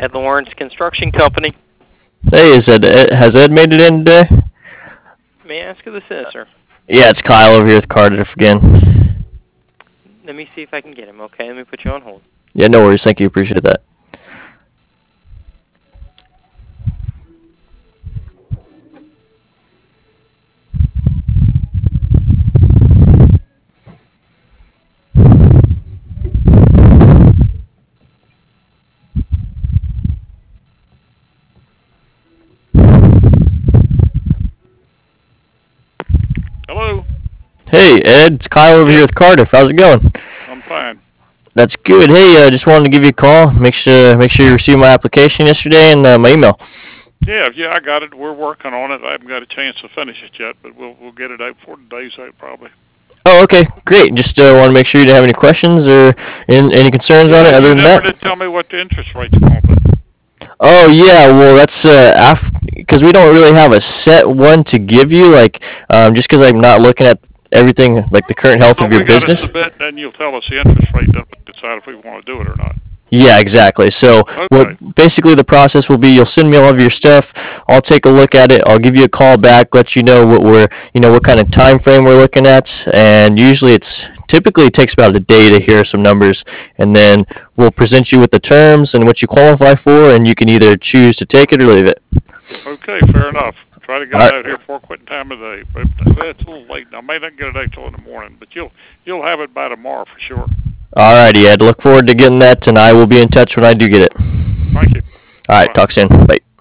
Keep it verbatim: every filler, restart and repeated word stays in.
Ed Lawrence Construction Company. Hey, is Ed, Ed, has Ed made it in today? May I ask who this is, sir? Yeah, it's Kyle over here with Cardiff again. Let me see if I can get him, okay? Let me put you on hold. Yeah, no worries. Thank you. Appreciate that. Hello. Hey, Ed, it's Kyle over Yeah. here with Cardiff. How's it going? I'm fine. That's good. Hey, uh, just wanted to give you a call. Make sure make sure you received my application yesterday and uh, my email. Yeah, yeah, I got it. We're working on it. I haven't got a chance to finish it yet, but we'll we'll get it out before today's out probably. Oh, okay, great. Just uh, want to make sure you didn't have any questions or in, any concerns on it Yeah, other you than never that. did tell me what the interest rate's going to be. Oh yeah, well that's uh af because we don't really have a set one to give you, like um just because I'm not looking at everything like the current health So of your we got to business. submit, and you'll tell us the interest rate, then we decide if we want to do it or not. Yeah, exactly. So what Okay. basically the process will be, you'll send me all of your stuff. I'll take a look at it. I'll give you a call back, let you know what we're, you know, what kind of time frame we're looking at, and usually it's typically it takes about a day to hear some numbers, and then we'll present you with the terms and what you qualify for, and you can either choose to take it or leave it. Okay, fair enough. Try to get All it right. out here before quitting time of day. But it's a little late. I may not get it out till in the morning, but you'll you'll have it by tomorrow for sure. Alrighty, Ed. Look forward to getting that, and I will be in touch when I do get it. Thank you. All right, Bye. talk soon. Bye.